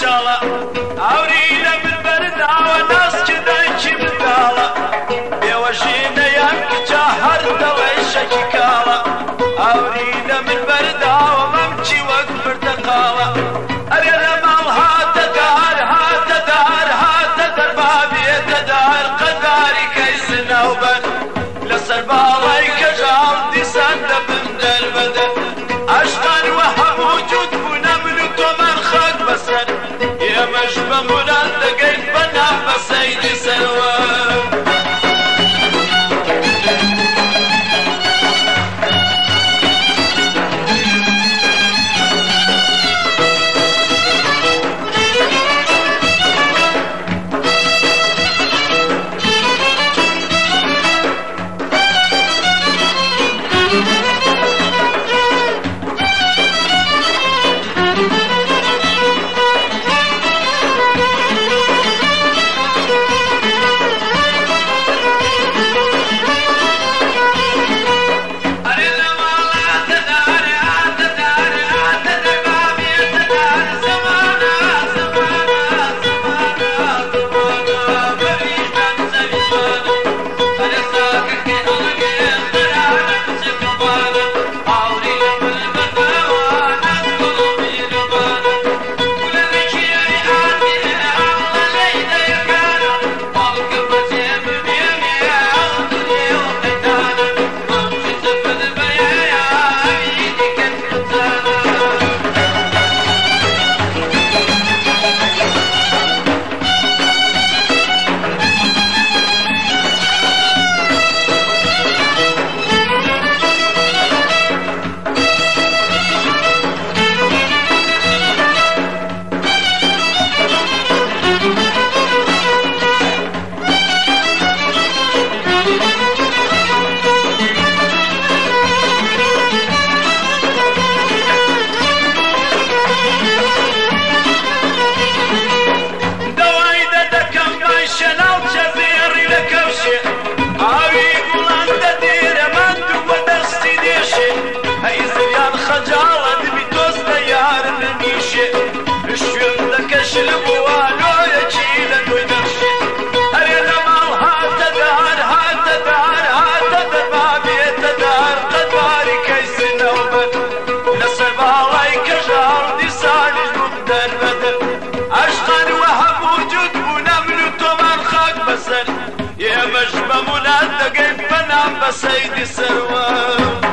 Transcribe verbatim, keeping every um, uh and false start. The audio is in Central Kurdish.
خجالة عورينا من بردا وناس كذاكي بدالة بيوجينا يمك جاهر دويش كيكالة عورينا من بردا وممشي وقفر تقالة أرينا مال هات دار هات دار هات دار بابي دار قداري كيس نوبر لسر بالي كجال دي سند من دربدر عشقان وهم وجود بنا من تومن خاك بسر يا مجبى مراد لقيت بنا بسيدي سلوى يا مجبى مولاد لقيت بنام بسيدي سروان